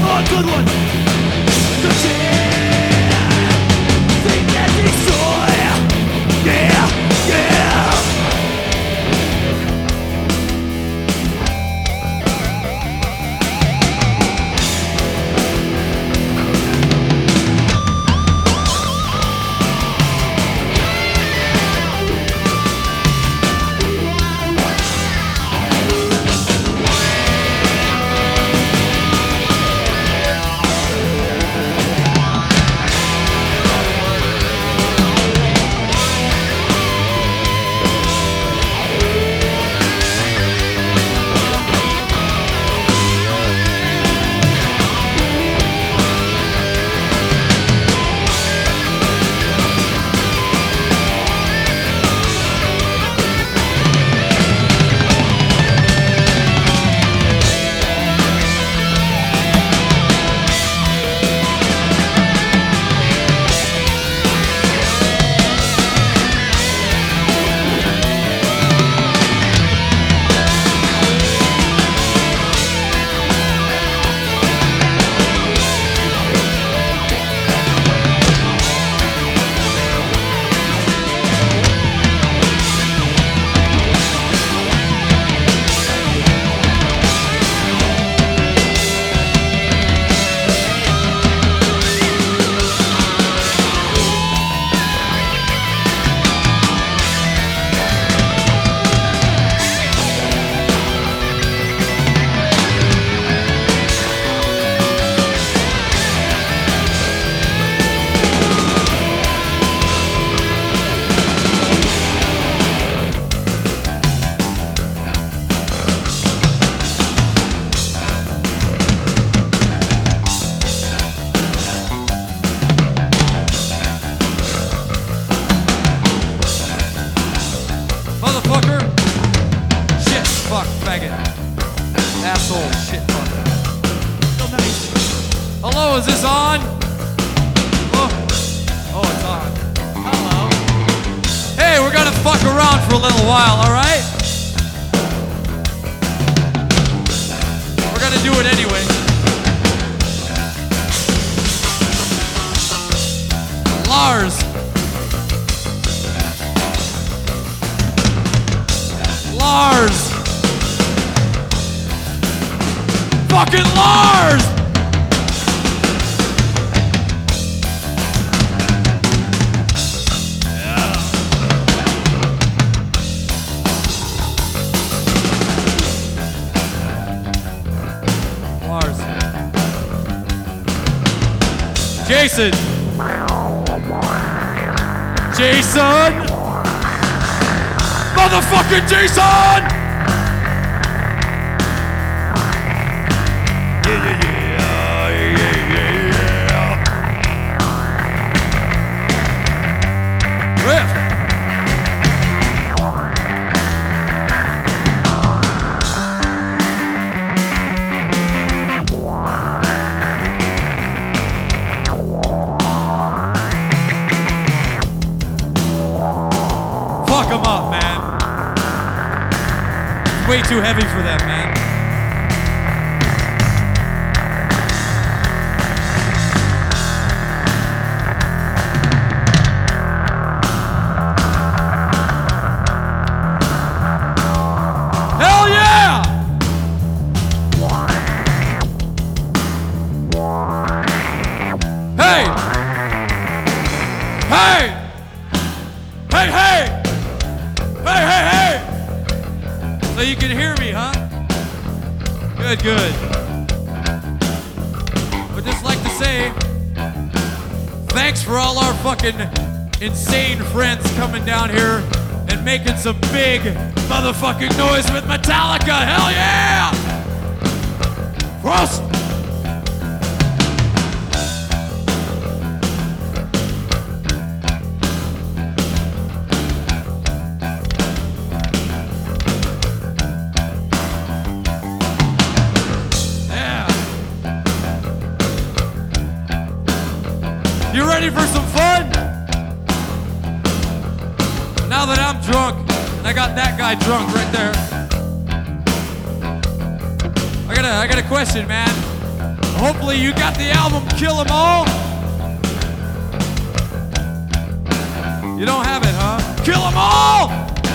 Oh, good one. The shit. Think that destroy. Yeah, yeah. Motherfucker. Shit, fuck, faggot. Asshole, shit, fuck. So nice. Hello, is this on? Oh, it's on. Hello. Hey, we're gonna fuck around for a little while, alright? We're gonna do it anyway. Lars. Lars! Fucking Lars! Lars. Jason! Jason! Motherfucking Jason! Riff! Fuck 'em up, man. Way too heavy for them, man. Hell yeah! Hey! Hey! Hey, hey! Hey, hey, hey! So you can hear me, huh? Good, good. I'd just like to say, thanks for all our fucking insane friends coming down here and making some big motherfucking noise with Metallica. Hell yeah! Frost! You ready for some fun? Now that I'm drunk, and I got that guy drunk right there. I got a question, man. Hopefully you got the album Kill 'Em All. You don't have it, huh? Kill 'Em All!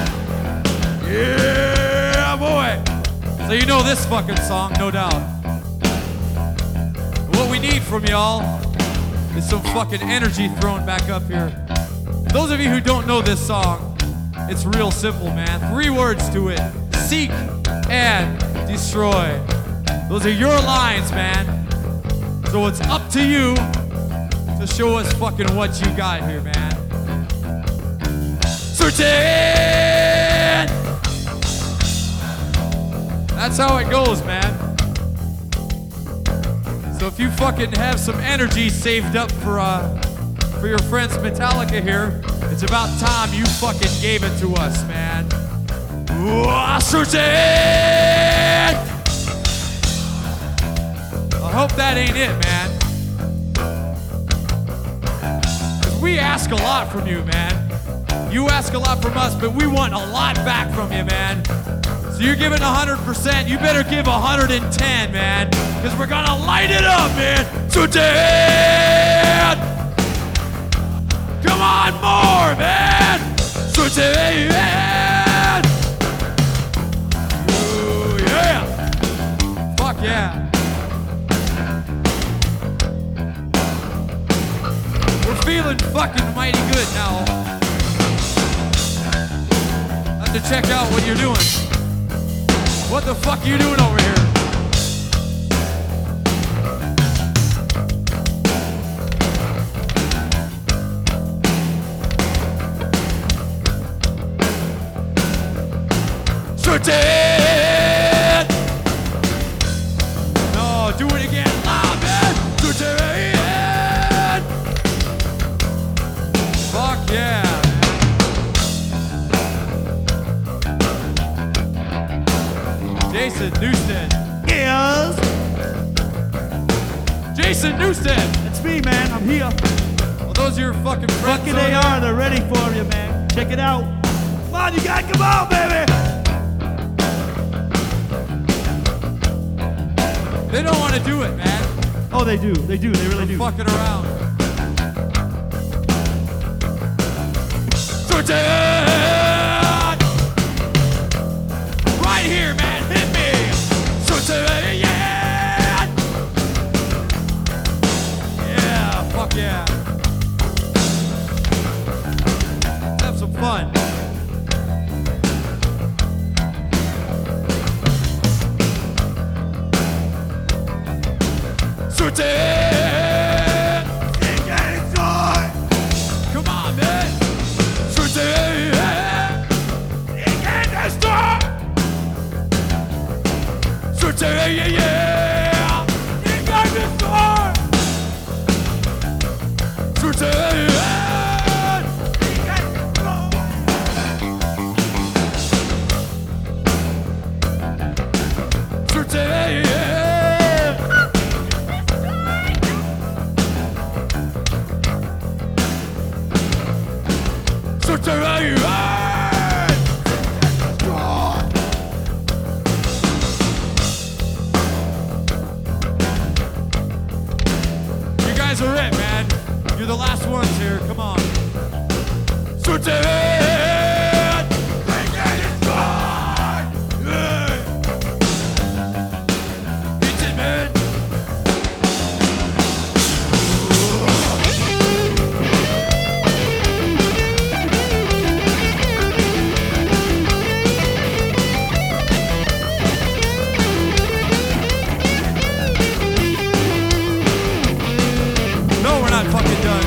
Yeah, boy! So you know this fucking song, no doubt. What we need from y'all is some fucking energy thrown back up here. Those of you who don't know this song, it's real simple, man. 3 words to it. Seek and destroy. Those are your lines, man. So it's up to you to show us fucking what you got here, man. Certain! That's how it goes, man. So if you fucking have some energy saved up for your friends Metallica here, it's about time you fucking gave it to us, man. Certain! I hope that ain't it, man. 'Cause we ask a lot from you, man. You ask a lot from us, but we want a lot back from you, man. So you're giving 100%, you better give 110, man. Because we're gonna light it up, man. So Dan! Come on, more, man! So Dan! Ooh, yeah! Fuck yeah. We're feeling fucking mighty good now. To check out what you're doing. What the fuck are you doing over here? Certain! No, do it again loud, man! Certain! Fuck yeah! Jason Newsted. Yes. Jason Newsted. It's me, man. I'm here. Well, those are your fucking friends. Fucking they are. They're ready for you, man. Check it out. Come on, you gotta come out, baby. They don't want to do it, man. Oh, they do. They do. They really do. Fucking around. Certain! Right here, man. Hit me. Certain! Yeah! Yeah, fuck yeah. Let's have some fun. Certain! Come on, man! Certain! Certain, yeah, yeah! Certain! Certain, yeah! You guys are it, man. You're the last ones here. Come on. Certain! Beat it, man. No, we're not fucking done.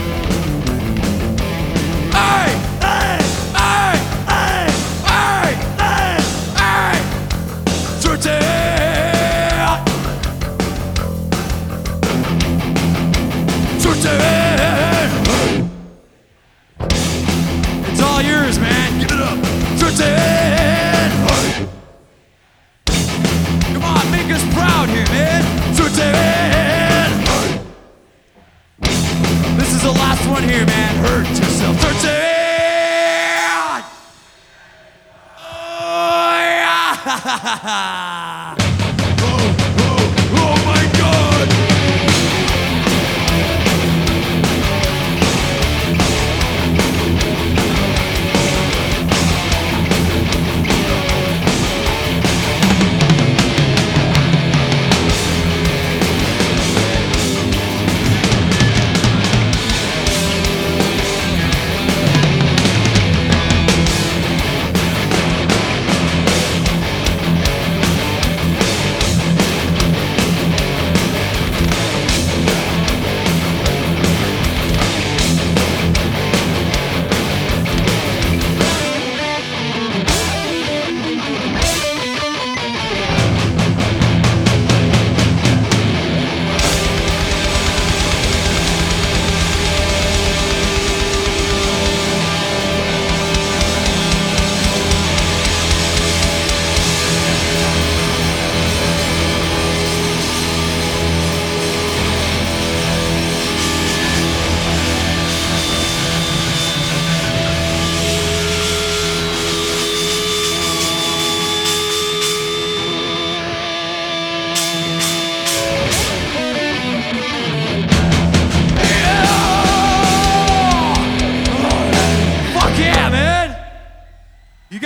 Hey! Hey! Hey! Hey! Hey! Hey! Hey! Certain! Certain! It's all yours, man. Give it up. Certain! Come on, make us proud here, man. Certain! This is the last one here, man. Hurt yourself. Certain! Oh, yeah! Oh my God!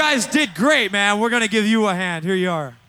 guys did great, man. We're gonna give you a hand. Here you are.